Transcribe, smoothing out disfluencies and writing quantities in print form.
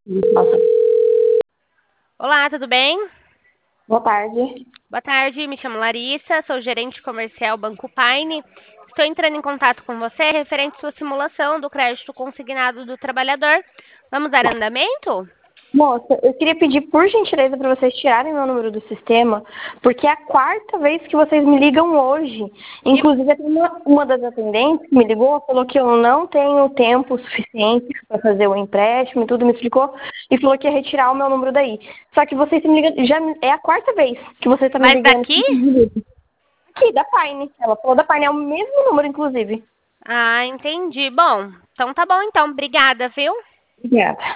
Nossa, Olá, tudo bem? boa tarde. Boa tarde, me chamo Larissa, sou gerente comercial Banco Paine. Estou entrando em contato com você referente à sua simulação do crédito consignado do trabalhador. Vamos dar andamento? Moça, eu queria pedir por gentileza para vocês tirarem meu número do sistema, porque é a quarta vez que vocês me ligam hoje. E, Inclusive, até uma das atendentes que me ligou falou que eu não tenho tempo suficiente para fazer o empréstimo e tudo, me explicou, e falou que ia retirar o meu número daí. Só que vocês me ligam, já é a quarta vez que você está me mas ligando. daqui? Aqui, da Paine. Ela falou da Paine, é o mesmo número, inclusive. Ah, entendi. Bom, então tá bom então. Obrigada, viu? Obrigada.